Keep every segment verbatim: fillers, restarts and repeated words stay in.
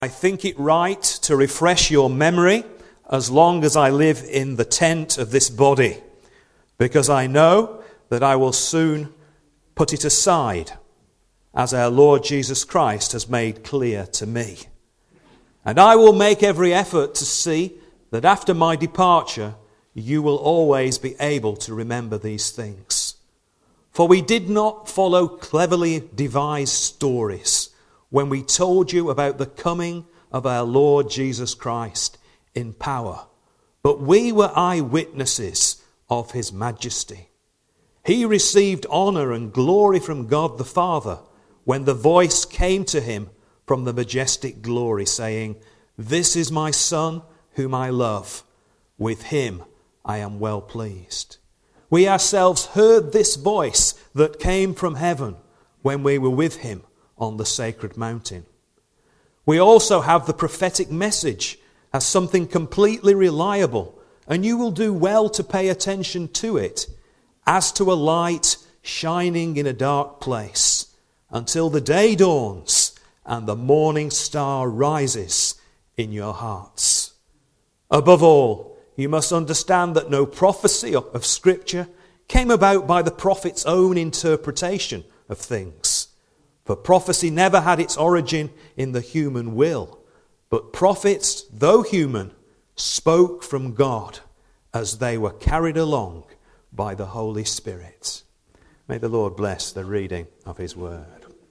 I think it right to refresh your memory as long as I live in the tent of this body, because I know that I will soon put it aside, as our Lord Jesus Christ has made clear to me. And I will make every effort to see that after my departure, you will always be able to remember these things. For we did not follow cleverly devised stories when we told you about the coming of our Lord Jesus Christ in power, but we were eyewitnesses of his majesty. He received honor and glory from God the Father when the voice came to him from the majestic glory, saying, "This is my Son, whom I love. With him I am well pleased." We ourselves heard this voice that came from heaven when we were with him on the sacred mountain. We also have the prophetic message as something completely reliable, and you will do well to pay attention to it, as to a light shining in a dark place, until the day dawns and the morning star rises in your hearts. Above all, you must understand that no prophecy of Scripture came about by the prophet's own interpretation of things. For prophecy never had its origin in the human will, but prophets, though human, spoke from God as they were carried along by the Holy Spirit. May the Lord bless the reading of his word.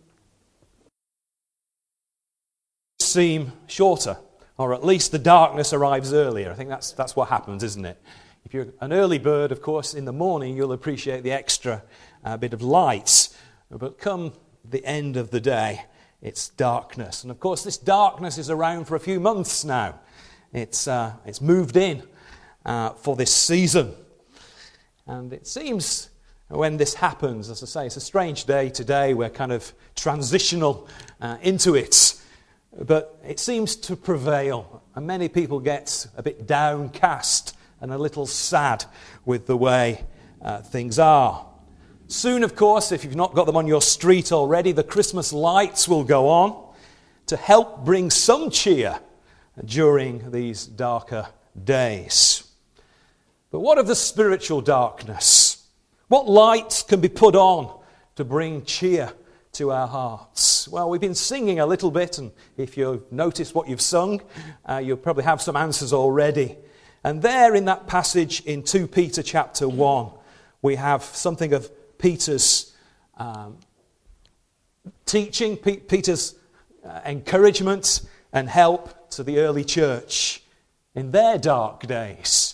Seem shorter, or at least the darkness arrives earlier. I think that's that's what happens, isn't it? If you're an early bird, of course, in the morning you'll appreciate the extra uh, bit of light. But come the end of the day, it's darkness. And of course, this darkness is around for a few months now. It's uh, it's moved in uh, for this season. And it seems when this happens, as I say, it's a strange day today. We're kind of transitional uh, into it. But it seems to prevail. And many people get a bit downcast and a little sad with the way uh, things are. Soon, of course, if you've not got them on your street already, the Christmas lights will go on to help bring some cheer during these darker days. But what of the spiritual darkness? What lights can be put on to bring cheer to our hearts? Well, we've been singing a little bit, and if you've noticed what you've sung, uh, you'll probably have some answers already. And there in that passage in Second Peter chapter one, we have something of Peter's um, teaching, P- Peter's uh, encouragement and help to the early church in their dark days.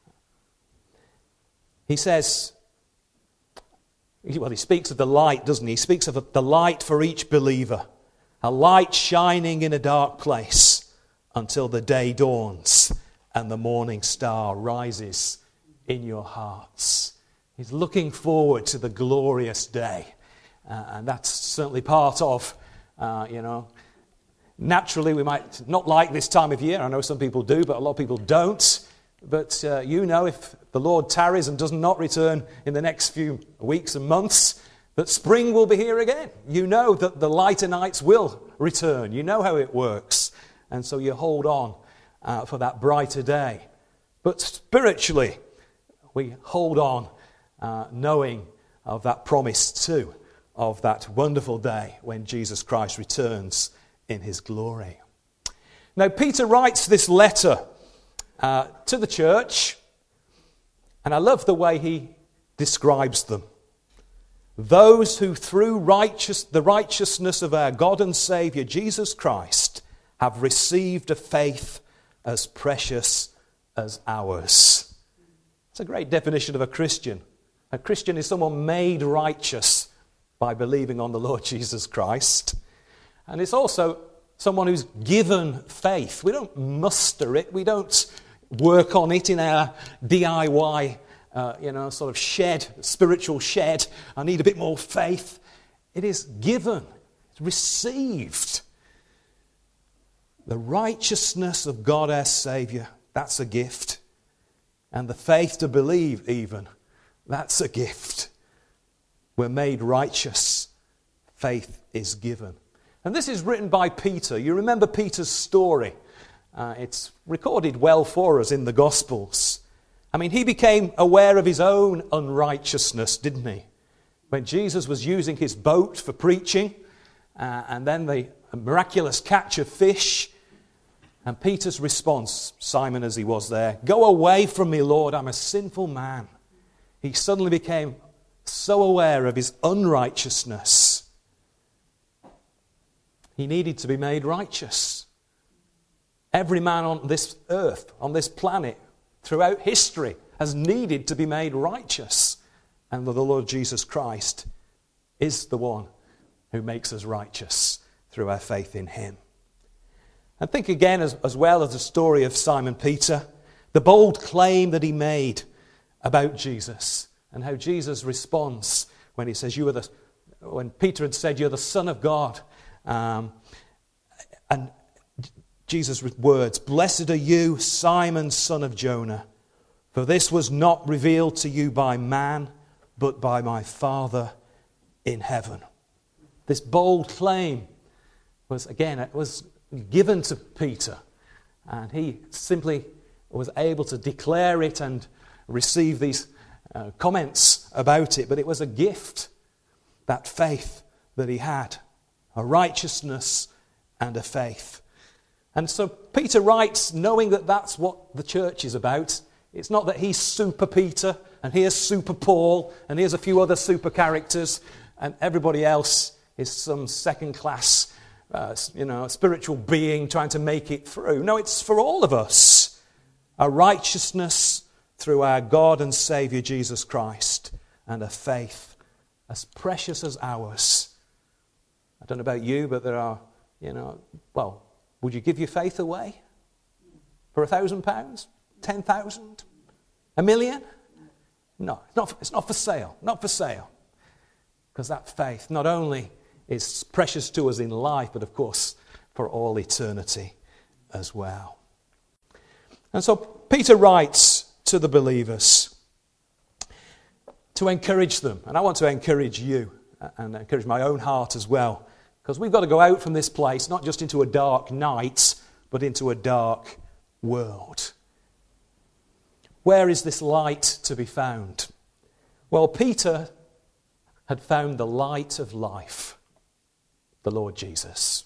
He says, well, he speaks of the light, doesn't he? He speaks of the light for each believer, a light shining in a dark place until the day dawns and the morning star rises in your hearts. He's looking forward to the glorious day. Uh, and that's certainly part of, uh, you know, naturally we might not like this time of year. I know some people do, but a lot of people don't. But uh, you know, if the Lord tarries and does not return in the next few weeks and months, that spring will be here again. You know that the lighter nights will return. You know how it works. And so you hold on uh, for that brighter day. But spiritually, we hold on uh, knowing of that promise too, of that wonderful day when Jesus Christ returns in his glory. Now, Peter writes this letter Uh, to the church, and I love the way he describes them. Those who through righteous, the righteousness of our God and Saviour Jesus Christ have received a faith as precious as ours. It's a great definition of a Christian. A Christian is someone made righteous by believing on the Lord Jesus Christ. And it's also someone who's given faith. We don't muster it. We don't work on it in our D I Y, uh, you know, sort of shed, spiritual shed. I need a bit more faith. It is given, it's received. The righteousness of God our Saviour, that's a gift. And the faith to believe even, that's a gift. We're made righteous. Faith is given. And this is written by Peter. You remember Peter's story. Uh, it's recorded well for us in the Gospels. I mean, he became aware of his own unrighteousness, didn't he? When Jesus was using his boat for preaching, uh, and then the miraculous catch of fish, and Peter's response, Simon as he was there, "Go away from me, Lord, I'm a sinful man." He suddenly became so aware of his unrighteousness. He needed to be made righteous. Every man on this earth, on this planet, throughout history, has needed to be made righteous. And the Lord Jesus Christ is the one who makes us righteous through our faith in him. And think again, as, as well as the story of Simon Peter, the bold claim that he made about Jesus, and how Jesus responds when he says, "You are the," when Peter had said, "You're the Son of God," um, and Jesus' words, "Blessed are you, Simon, son of Jonah, for this was not revealed to you by man, but by my Father in heaven." This bold claim was, again, it was given to Peter, and he simply was able to declare it and receive these uh, comments about it. But it was a gift, that faith that he had, a righteousness and a faith. And so Peter writes, knowing that that's what the church is about. It's not that he's super Peter, and here's super Paul, and here's a few other super characters, and everybody else is some second-class, uh, you know, spiritual being trying to make it through. No, it's for all of us. A righteousness through our God and Saviour Jesus Christ, and a faith as precious as ours. I don't know about you, but there are, you know, well, would you give your faith away for a thousand pounds? Ten thousand? A million? No, it's not, it's not for sale. Not for sale. Because that faith not only is precious to us in life, but of course for all eternity as well. And so Peter writes to the believers to encourage them. And I want to encourage you and encourage my own heart as well. Because we've got to go out from this place, not just into a dark night, but into a dark world. Where is this light to be found? Well, Peter had found the light of life, the Lord Jesus.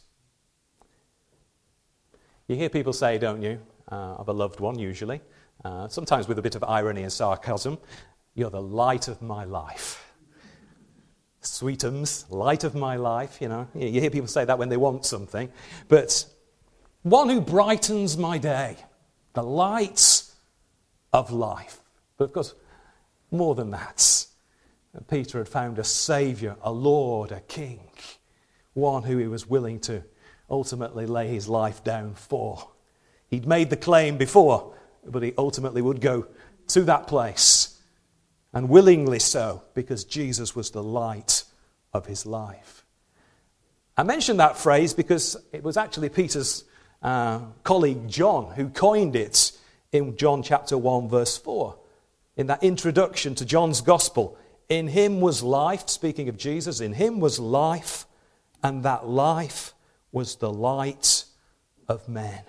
You hear people say, don't you, uh, of a loved one usually, uh, sometimes with a bit of irony and sarcasm, "You're the light of my life." Sweetums, light of my life, you know. You hear people say that when they want something. But one who brightens my day, the light of life. But of course, more than that. Peter had found a Saviour, a Lord, a King, one who he was willing to ultimately lay his life down for. He'd made the claim before, but he ultimately would go to that place, and willingly so, because Jesus was the light of his life. I mentioned that phrase because it was actually Peter's uh, colleague John who coined it in John chapter one, verse four. In that introduction to John's Gospel, "In him was life," speaking of Jesus, "in him was life, and that life was the light of men."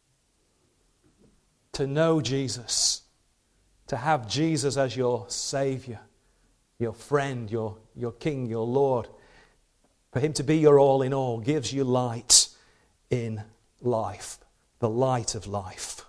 To know Jesus, to have Jesus as your Saviour, your friend, your, your King, your Lord, for him to be your all in all, gives you light in life, the light of life.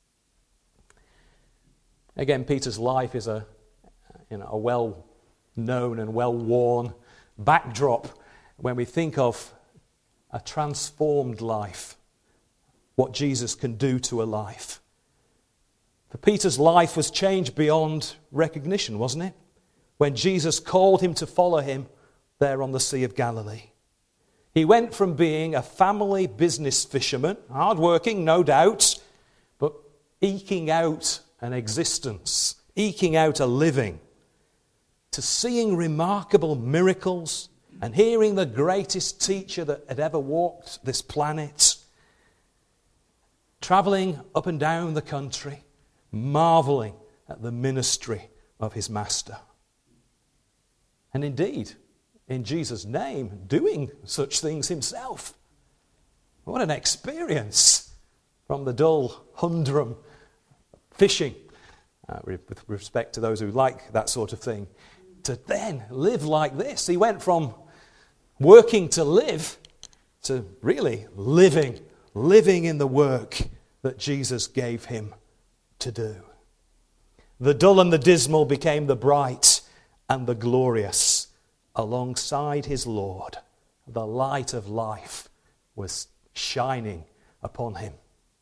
Again, Peter's life is a, you know, a well-known and well-worn backdrop when we think of a transformed life, what Jesus can do to a life. For Peter's life was changed beyond recognition, wasn't it? When Jesus called him to follow him there on the Sea of Galilee. He went from being a family business fisherman, hard-working, no doubt, but eking out an existence, eking out a living, to seeing remarkable miracles and hearing the greatest teacher that had ever walked this planet, traveling up and down the country, marveling at the ministry of his master. And indeed, in Jesus' name, doing such things himself. What an experience from the dull, humdrum fishing, uh, with respect to those who like that sort of thing, to then live like this. He went from working to live to really living, living in the work that Jesus gave him to do. The dull and the dismal became the bright and the glorious alongside his Lord. The light of life was shining upon him.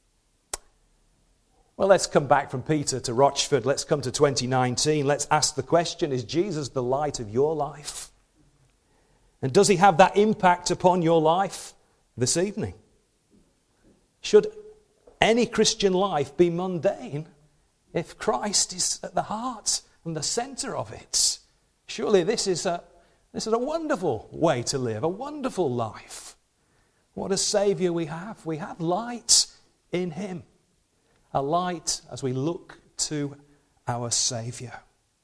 Well, let's come back from Peter to Rochford. Let's come to twenty nineteen. Let's ask the question, is Jesus the light of your life? And does he have that impact upon your life this evening? Should any Christian life be mundane if Christ is at the heart and the center of it? Surely this is a, this is a wonderful way to live, a wonderful life. What a Saviour we have. We have light in him. A light as we look to our Saviour.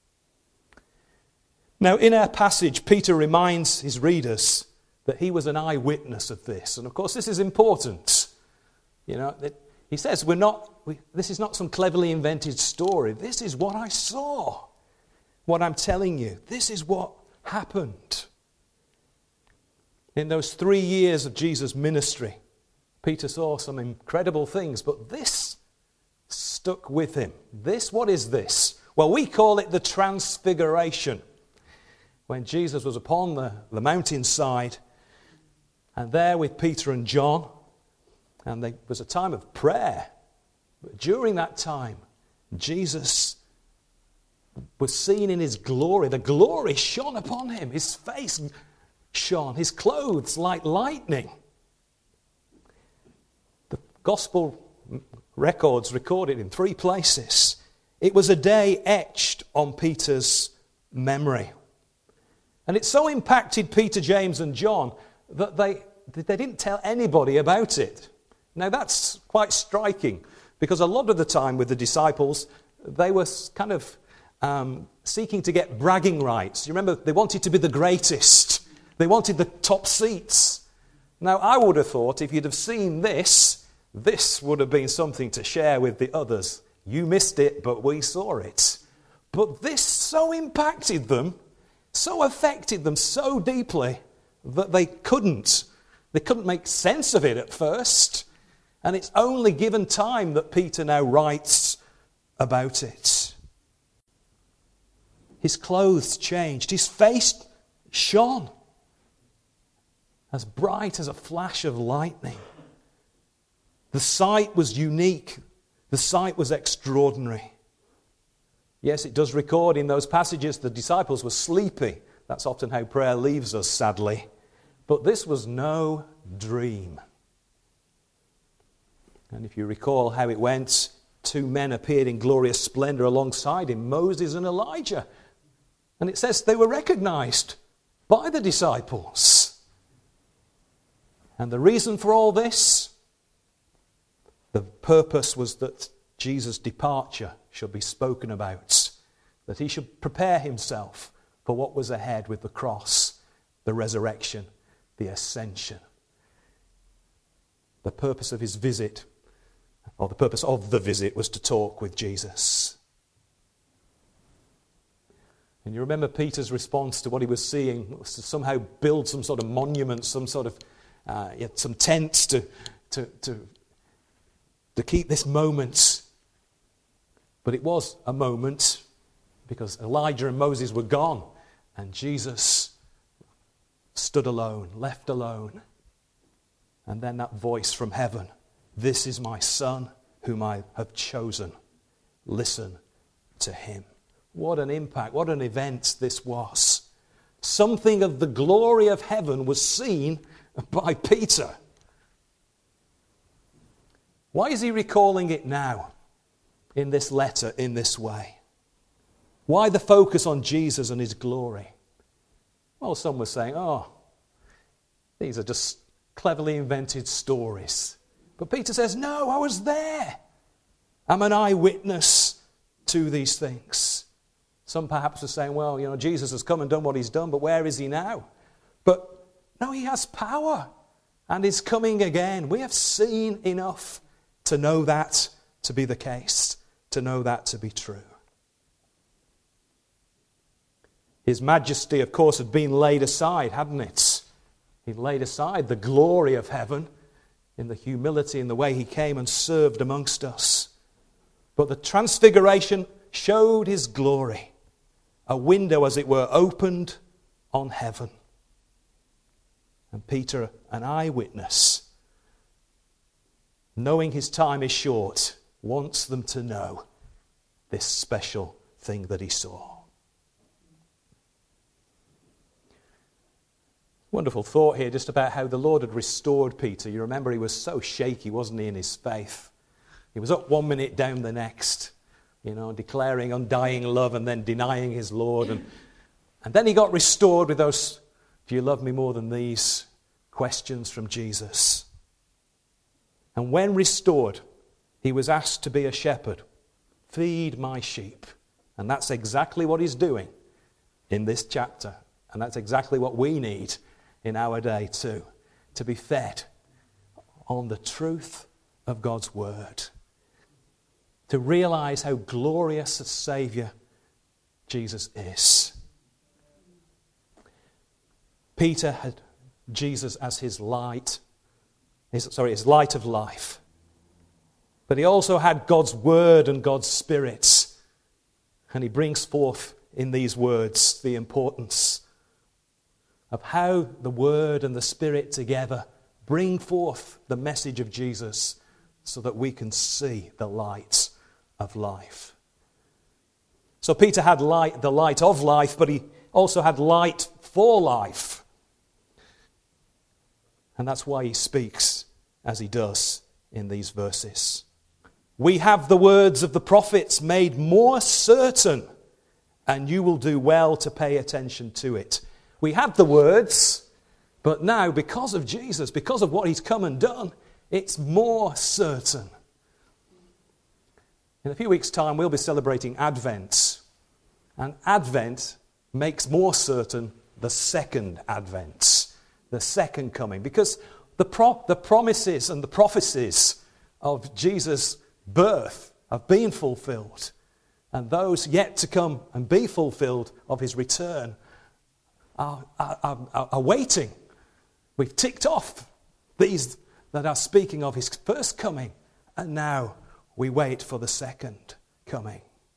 Now, in our passage, Peter reminds his readers that he was an eyewitness of this. And of course, this is important. You know, that he says, we're not, we, this is not some cleverly invented story. This is what I saw. What I'm telling you. This is what happened. In those three years of Jesus' ministry, Peter saw some incredible things, but this stuck with him. This, what is this? Well, we call it the Transfiguration. When Jesus was upon the, the mountainside, and there with Peter and John, and there was a time of prayer. But during that time, Jesus was seen in his glory. The glory shone upon him. His face shone. His clothes like lightning. The gospel records recorded in three places. It was a day etched on Peter's memory. And it so impacted Peter, James and John that they, they didn't tell anybody about it. Now that's quite striking, because a lot of the time with the disciples, they were kind of um, seeking to get bragging rights. You remember, they wanted to be the greatest. They wanted the top seats. Now I would have thought if you'd have seen this, this would have been something to share with the others. You missed it, but we saw it. But this so impacted them, so affected them so deeply that they couldn't. They couldn't make sense of it at first. And it's only given time that Peter now writes about it. His clothes changed. His face shone as bright as a flash of lightning. The sight was unique. The sight was extraordinary. Yes, it does record in those passages the disciples were sleepy. That's often how prayer leaves us, sadly. But this was no dream. And if you recall how it went, two men appeared in glorious splendor alongside him, Moses and Elijah. And it says they were recognized by the disciples. And the reason for all this, the purpose was that Jesus' departure should be spoken about, that he should prepare himself for what was ahead with the cross, the resurrection, the ascension. The purpose of his visit, or the purpose of the visit, was to talk with Jesus. And you remember Peter's response to what he was seeing was to somehow build some sort of monument, some sort of, uh, some tents to, to, to, to keep this moment. But it was a moment because Elijah and Moses were gone and Jesus stood alone, left alone. And then that voice from heaven, "This is my son whom I have chosen. Listen to him." What an impact, what an event this was. Something of the glory of heaven was seen by Peter. Why is he recalling it now in this letter in this way? Why the focus on Jesus and his glory? Well, some were saying, oh, these are just cleverly invented stories. But Peter says, no, I was there. I'm an eyewitness to these things. Some perhaps are saying, well, you know, Jesus has come and done what he's done, but where is he now? But no, he has power and is coming again. We have seen enough to know that to be the case, to know that to be true. His majesty, of course, had been laid aside, hadn't it? He laid aside the glory of heaven in the humility in the way he came and served amongst us. But the transfiguration showed his glory. A window, as it were, opened on heaven. And Peter, an eyewitness, knowing his time is short, wants them to know this special thing that he saw. Wonderful thought here just about how the Lord had restored Peter. You remember he was so shaky, wasn't he, in his faith? He was up one minute, down the next, you know, declaring undying love and then denying his Lord. And, and then he got restored with those, do you love me more than these? Questions from Jesus. And when restored, he was asked to be a shepherd. Feed my sheep. And that's exactly what he's doing in this chapter. And that's exactly what we need in our day too, to be fed on the truth of God's word, to realize how glorious a Saviour Jesus is. Peter had Jesus as his light, his, sorry, his light of life. But he also had God's word and God's Spirit. And he brings forth in these words the importance of how the Word and the Spirit together bring forth the message of Jesus so that we can see the light of life. So Peter had light, the light of life, but he also had light for life. And that's why he speaks as he does in these verses. We have the words of the prophets made more certain, and you will do well to pay attention to it. We have the words, but now, because of Jesus, because of what he's come and done, it's more certain. In a few weeks' time, we'll be celebrating Advent. And Advent makes more certain the second Advent, the second coming. Because the, pro- the promises and the prophecies of Jesus' birth have been fulfilled. And those yet to come and be fulfilled of his return Are, are, are, are waiting. We've ticked off these that are speaking of his first coming, and now we wait for the second coming.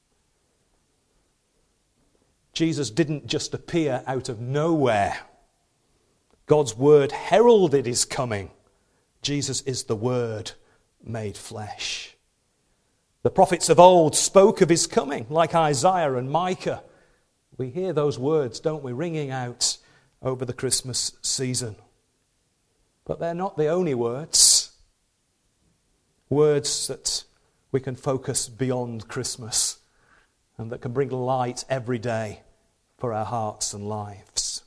Jesus didn't just appear out of nowhere. God's word heralded his coming. Jesus is the Word made flesh. The prophets of old spoke of his coming, like Isaiah and Micah. We hear those words, don't we, ringing out over the Christmas season. But they're not the only words. Words that we can focus beyond Christmas and that can bring light every day for our hearts and lives.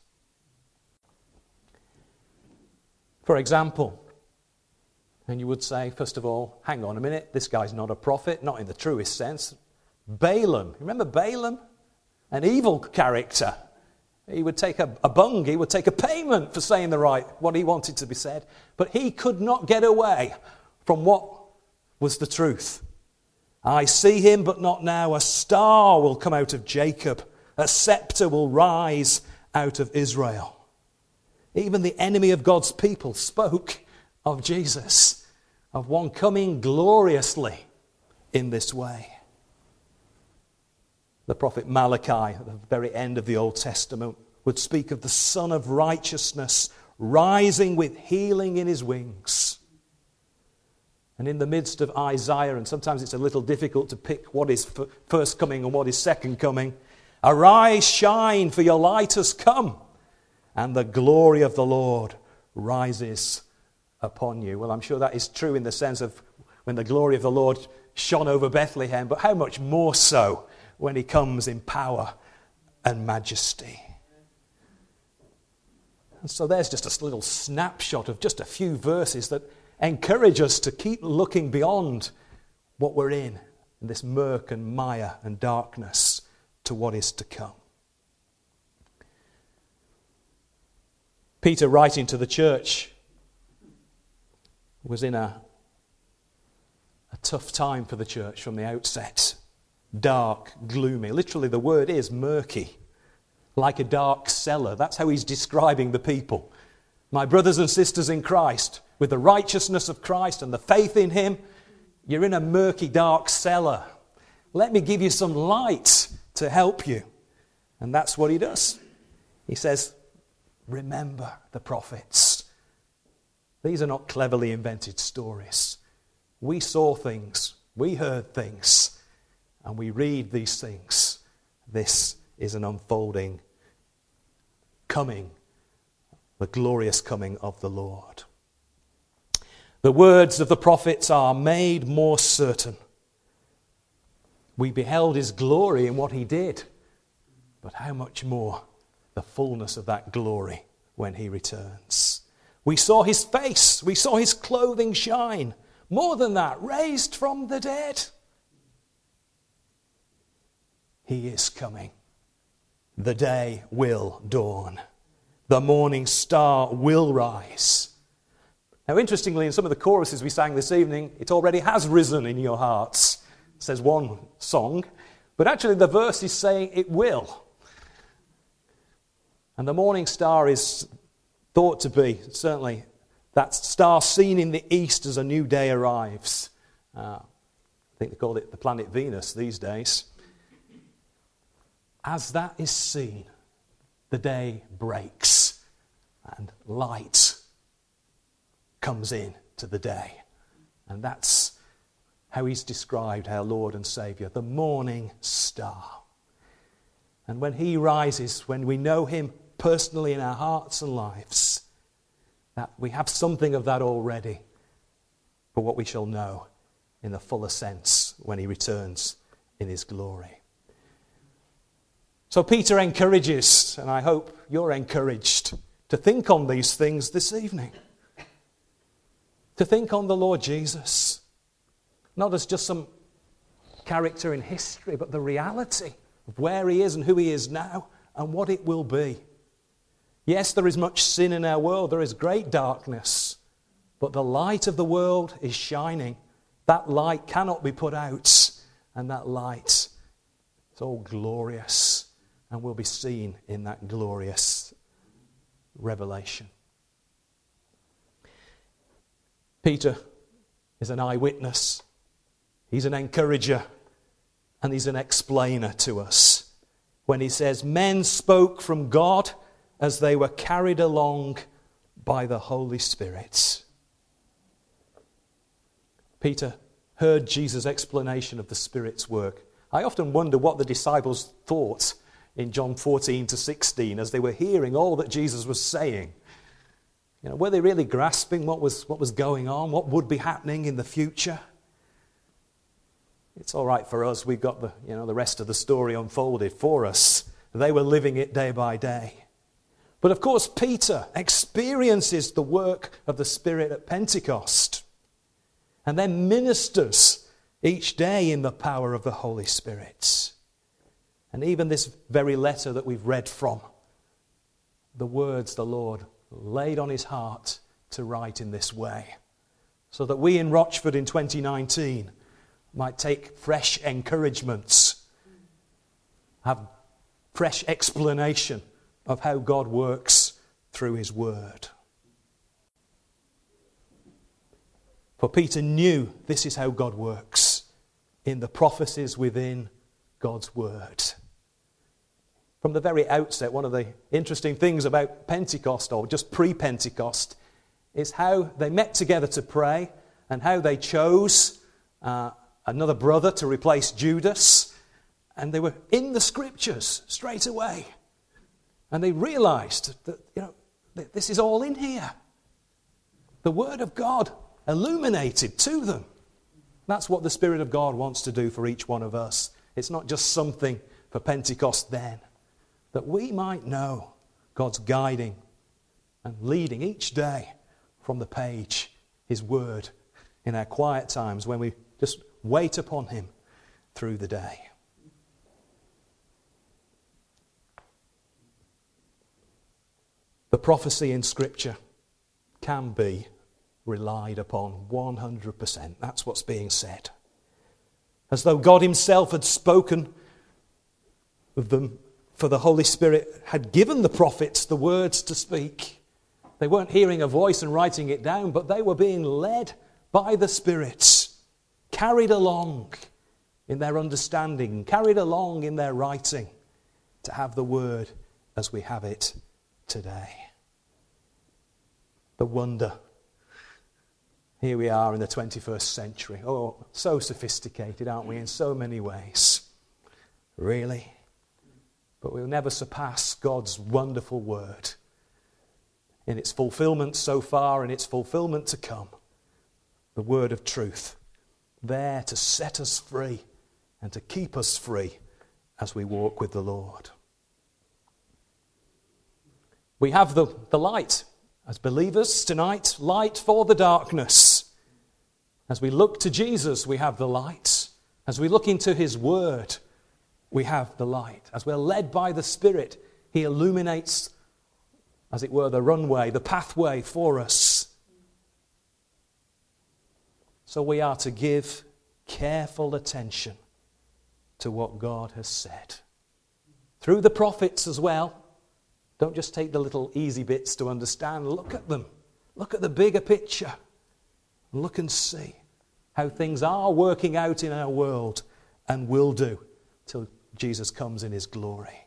For example, and you would say, first of all, hang on a minute, this guy's not a prophet, not in the truest sense. Balaam, remember Balaam? An evil character. He would take a, a bung, he would take a payment for saying the right, what he wanted to be said. But he could not get away from what was the truth. I see him, but not now. A star will come out of Jacob. A scepter will rise out of Israel. Even the enemy of God's people spoke of Jesus, of one coming gloriously in this way. The prophet Malachi, at the very end of the Old Testament, would speak of the Son of Righteousness rising with healing in his wings. And in the midst of Isaiah, and sometimes it's a little difficult to pick what is first coming and what is second coming, arise, shine, for your light has come, and the glory of the Lord rises upon you. Well, I'm sure that is true in the sense of when the glory of the Lord shone over Bethlehem, but how much more so when he comes in power and majesty. And so there's just a little snapshot of just a few verses that encourage us to keep looking beyond what we're in, in this murk and mire and darkness, to what is to come. Peter, writing to the church, was in a, a tough time for the church from the outset. Dark, gloomy. Literally, the word is murky. Like a dark cellar. That's how he's describing the people. My brothers and sisters in Christ, with the righteousness of Christ and the faith in him, you're in a murky, dark cellar. Let me give you some light to help you. And that's what he does. He says, remember the prophets. These are not cleverly invented stories. We saw things, we heard things, and we read these things. This is an unfolding coming, the glorious coming of the Lord. The words of the prophets are made more certain. We beheld his glory in what he did, but how much more the fullness of that glory when he returns. We saw his face, we saw his clothing shine. More than that, raised from the dead. He is coming. The day will dawn. The morning star will rise. Now, interestingly, in some of the choruses we sang this evening, it already has risen in your hearts, says one song. But actually the verse is saying it will. And the morning star is thought to be, certainly, that star seen in the east as a new day arrives. Uh, I think they call it the planet Venus these days. As that is seen, the day breaks and light comes in to the day. And that's how he's described our Lord and Saviour, the morning star. And when he rises, when we know him personally in our hearts and lives, that we have something of that already, but what we shall know in the fuller sense when he returns in his glory. So Peter encourages, and I hope you're encouraged, to think on these things this evening. To think on the Lord Jesus, not as just some character in history, but the reality of where he is and who he is now and what it will be. Yes, there is much sin in our world. There is great darkness. But the light of the world is shining. That light cannot be put out. And that light is all glorious and will be seen in that glorious revelation. Peter is an eyewitness. He's an encourager. And he's an explainer to us. When he says, men spoke from God as they were carried along by the Holy Spirit. Peter heard Jesus' explanation of the Spirit's work. I often wonder what the disciples thought in John fourteen to sixteen as they were hearing all that Jesus was saying. You know, were they really grasping what was, what was going on, what would be happening in the future? It's all right for us. We've got the, you know, the rest of the story unfolded for us. They were living it day by day. But of course, Peter experiences the work of the Spirit at Pentecost and then ministers each day in the power of the Holy Spirit. And even this very letter that we've read from, the words the Lord laid on his heart to write in this way, so that we in Rochford in twenty nineteen might take fresh encouragements, have fresh explanation of how God works through his word. For Peter knew this is how God works, in the prophecies within God's word. From the very outset, one of the interesting things about Pentecost, or just pre-Pentecost, is how they met together to pray and how they chose uh, another brother to replace Judas. And they were in the scriptures straight away. And they realized that, you know, this is all in here. The word of God illuminated to them. That's what the Spirit of God wants to do for each one of us. It's not just something for Pentecost then. That we might know God's guiding and leading each day from the page, his word, in our quiet times when we just wait upon him through the day. The prophecy in Scripture can be relied upon one hundred percent. That's what's being said. As though God himself had spoken of them, for the Holy Spirit had given the prophets the words to speak. They weren't hearing a voice and writing it down, but they were being led by the Spirit, carried along in their understanding, carried along in their writing, to have the word as we have it today. The wonder. Here we are in the twenty-first century. Oh, so sophisticated, aren't we, in so many ways? Really? But we'll never surpass God's wonderful word in its fulfillment so far and its fulfillment to come. The word of truth, there to set us free and to keep us free as we walk with the Lord. We have the, the light as believers tonight, light for the darkness. As we look to Jesus, we have the light. As we look into his word, we have the light. As we're led by the Spirit, he illuminates, as it were, the runway, the pathway for us. So we are to give careful attention to what God has said. Through the prophets as well. Don't just take the little easy bits to understand. Look at them. Look at the bigger picture. Look and see how things are working out in our world and will do till Jesus comes in his glory.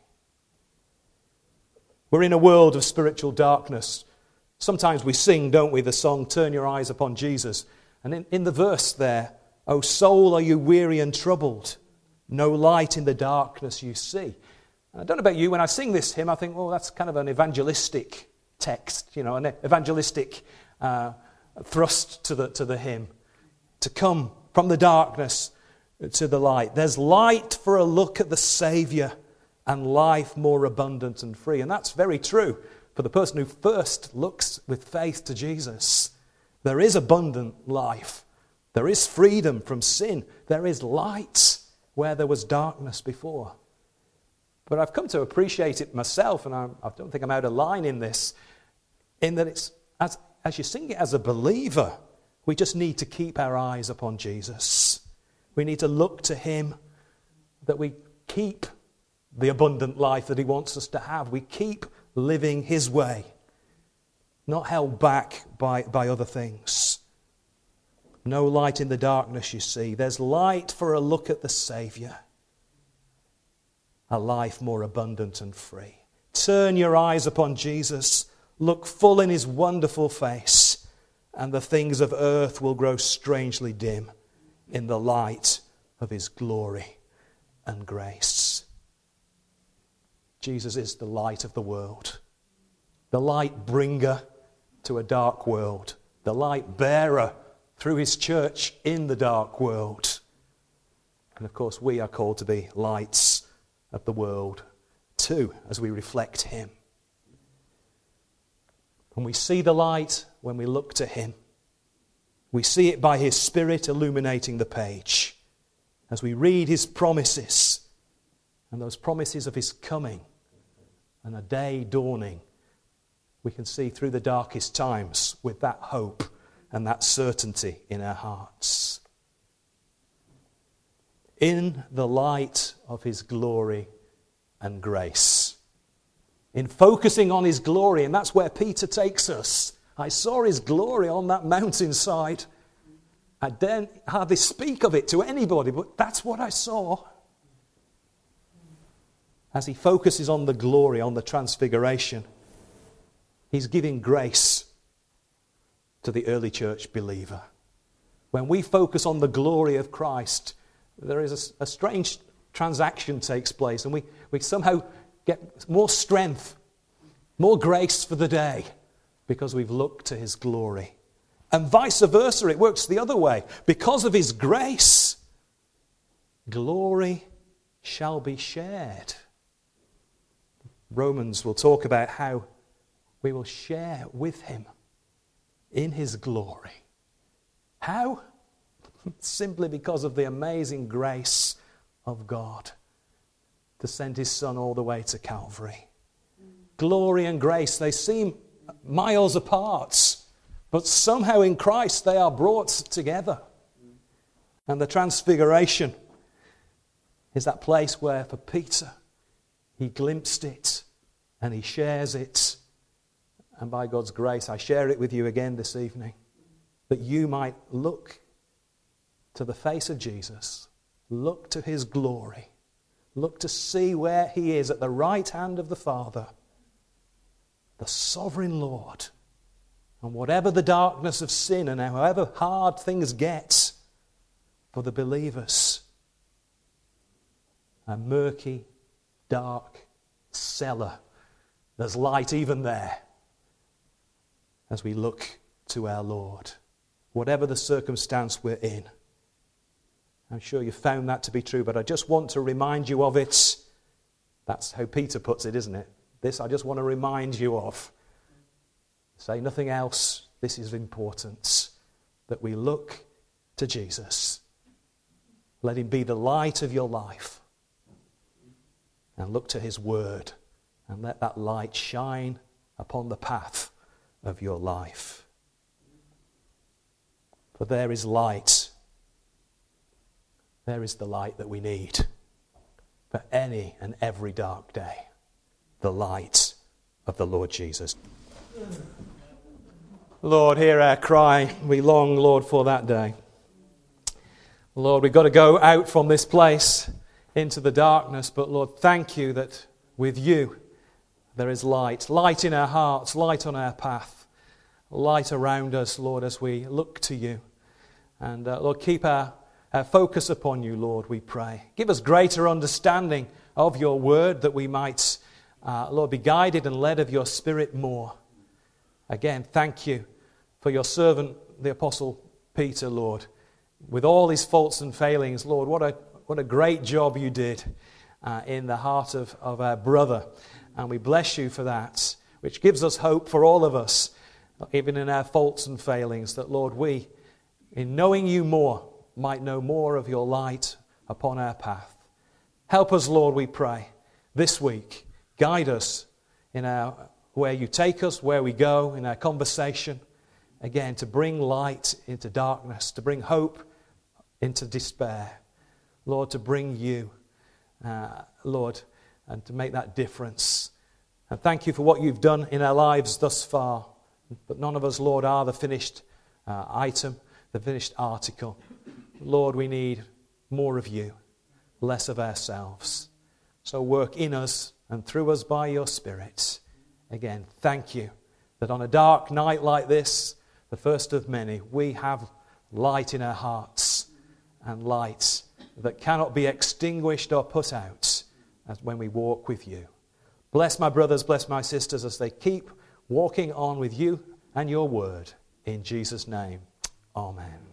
We're in a world of spiritual darkness. Sometimes we sing, don't we, the song, Turn Your Eyes Upon Jesus. And in, in the verse there, O soul, are you weary and troubled? No light in the darkness you see. I don't know about you, when I sing this hymn, I think, well, that's kind of an evangelistic text, you know, an evangelistic uh, thrust to the, to the hymn. To come from the darkness to the light. There's light for a look at the Saviour and life more abundant and free. And that's very true for the person who first looks with faith to Jesus. There is abundant life. There is freedom from sin. There is light where there was darkness before. But I've come to appreciate it myself, and I, I don't think I'm out of line in this, in that it's as, as you sing it as a believer, we just need to keep our eyes upon Jesus. We need to look to him, that we keep the abundant life that he wants us to have. We keep living his way, not held back by, by other things. No light in the darkness, you see. There's light for a look at the Saviour. A life more abundant and free. Turn your eyes upon Jesus. Look full in his wonderful face, and the things of earth will grow strangely dim in the light of his glory and grace. Jesus is the light of the world, the light bringer to a dark world, the light bearer through his church in the dark world. And of course, we are called to be lights of the world too, as we reflect him. And we see the light when we look to him. We see it by his Spirit illuminating the page. As we read his promises, and those promises of his coming, and a day dawning, we can see through the darkest times with that hope and that certainty in our hearts. In the light of his glory and grace. In focusing on his glory, and that's where Peter takes us. I saw his glory on that mountainside. I daren't hardly speak of it to anybody, but that's what I saw. As he focuses on the glory, on the transfiguration, he's giving grace to the early church believer. When we focus on the glory of Christ, there is a, a strange transaction takes place, and we, we somehow get more strength, more grace for the day, because we've looked to his glory. And vice versa, it works the other way. Because of his grace, glory shall be shared. Romans will talk about how we will share with him in his glory. How? Simply because of the amazing grace of God to send his Son all the way to Calvary. glory and grace, they seem miles apart, but somehow in Christ they are brought together. And the transfiguration is that place where for Peter, he glimpsed it and he shares it. And by God's grace, I share it with you again this evening, that you might look to the face of Jesus, look to his glory, look to see where he is at the right hand of the Father, the sovereign Lord. And whatever the darkness of sin and however hard things get for the believers, a murky, dark cellar, there's light even there as we look to our Lord. Whatever the circumstance we're in. I'm sure you found that to be true, but I just want to remind you of it. That's how Peter puts it, isn't it? This I just want to remind you of. Say nothing else. This is important, that we look to Jesus. Let him be the light of your life. And look to his word. And let that light shine upon the path of your life. For there is light. There is the light that we need for any and every dark day. The light of the Lord Jesus. Lord, hear our cry. We long, Lord, for that day. Lord, we've got to go out from this place into the darkness, but Lord, thank you that with you there is light. Light in our hearts, light on our path, light around us, Lord, as we look to you. And uh, Lord, keep our, our focus upon you, Lord, we pray. Give us greater understanding of your word, that we might, uh, Lord, be guided and led of your Spirit more. Again, thank you for your servant, the Apostle Peter, Lord. With all his faults and failings, Lord, what a what a great job you did uh, in the heart of, of our brother. And we bless you for that, which gives us hope for all of us, even in our faults and failings, that, Lord, we, in knowing you more, might know more of your light upon our path. Help us, Lord, we pray, this week. Guide us in our where you take us, where we go, in our conversation. Again, to bring light into darkness, to bring hope into despair. Lord, to bring you, uh, Lord, and to make that difference. And thank you for what you've done in our lives thus far. But none of us, Lord, are the finished uh, item, the finished article. Lord, we need more of you, less of ourselves. So work in us and through us by your Spirit. Again, thank you that on a dark night like this, the first of many, we have light in our hearts, and light that cannot be extinguished or put out as when we walk with you. Bless my brothers, bless my sisters as they keep walking on with you and your word. In Jesus' name, amen.